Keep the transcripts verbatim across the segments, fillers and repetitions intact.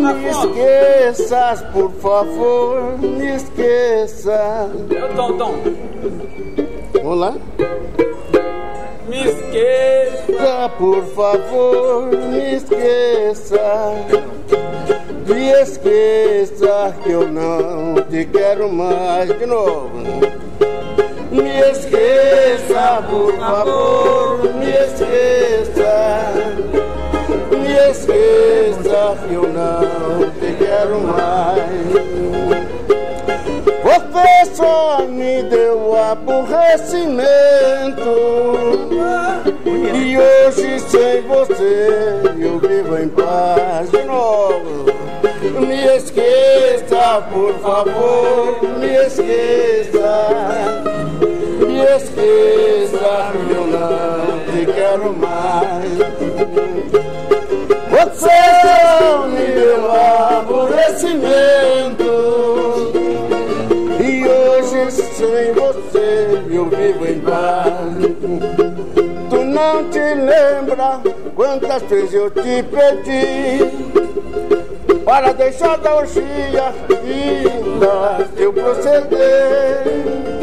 Me esqueças, por favor, me esqueça. Eu, Tom, Tom. Vamos lá? Me esqueça, por favor, me esqueça. Me esqueça que eu não te quero mais. De novo. Me esqueça, por favor, me esqueça. Me esqueça que eu não te quero mais. Você só me deu aborrecimento e hoje sem você eu vivo em paz. De novo. Me esqueça, por favor, me esqueça. Me esqueça que eu não te quero mais. Você só me deu aborrecimento e hoje sem você eu vivo em paz. Tu não te lembra quantas vezes eu te pedi para deixar da orgia e dar teu proceder,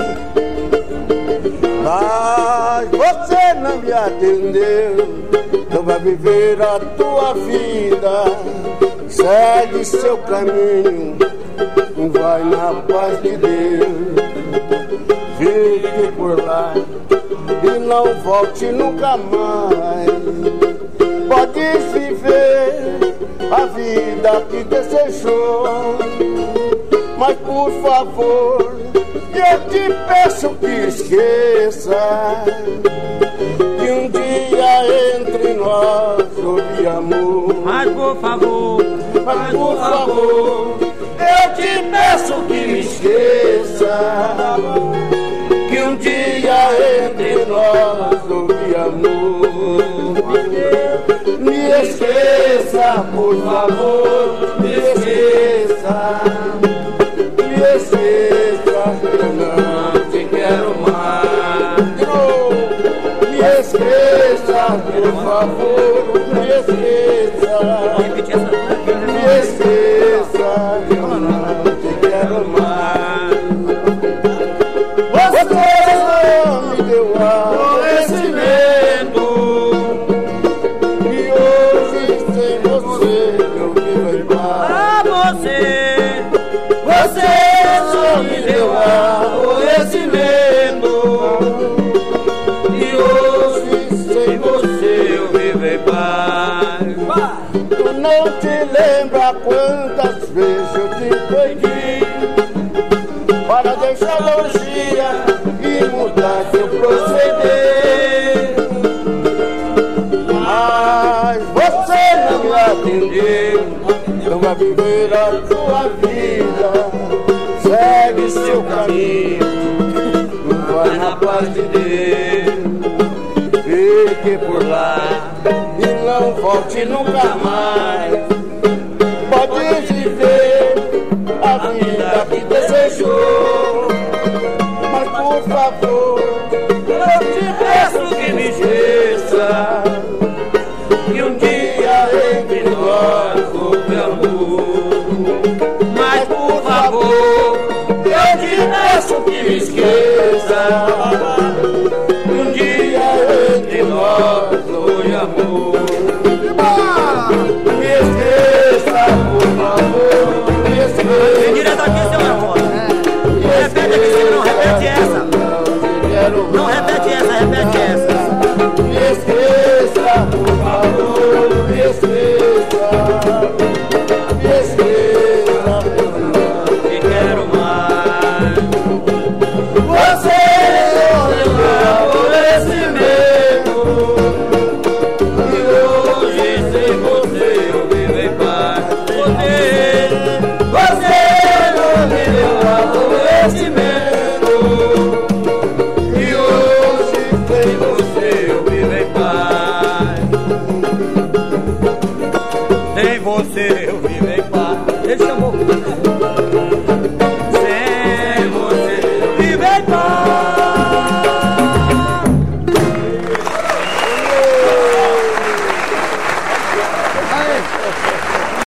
mas você não me atendeu. Então vai viver a tua vida, segue seu caminho, vai na paz de Deus. Fique por lá e não volte nunca mais. Podes viver a vida que desejou, mas por favor, eu te peço que esqueça que um dia entre nós houve amor. Mas por favor, mas por favor, eu te peço que me esqueça que um dia entre nós houve amor. Me esqueça, por favor, me esqueça. Me esqueça, eu não te quero mais. Me esqueça, por favor, me esqueça. Me esqueça, eu não te quero mais. Você só me deu aborrecimento e hoje sem você eu vivo em paz. pra você, Você só me deu aborrecimento e hoje sem você eu vivo em paz. Tu não te lembra quantas vezes eu te pedi para deixar a orgia e mudar seu proceder, mas você não me atendeu. Então vai viver a tua vida, segue seu caminho, vai na paz de Deus. Fique por lá e não volte nunca mais. Pode viver a vida que desejou, mas por favor, eu te peço que me esqueça que um dia entre nós houve amor. mas por favor, Eu te peço que me esqueça que um dia entre nós houve amor. Me esqueça, por favor, me vem esqueça. direto aqui, seu Afonso. Repete aqui, você não repete essa. Não repete essa, repete essa. Me esqueça, por favor, me esqueça. Me esqueça, eu não Te quero mais. Você só me deu aborrecimento e hoje sem você eu vivo em paz. Você, você não me deu aborrecimento e hoje sem você eu vivo em paz. Sem você eu vivo em paz. Ele chamou.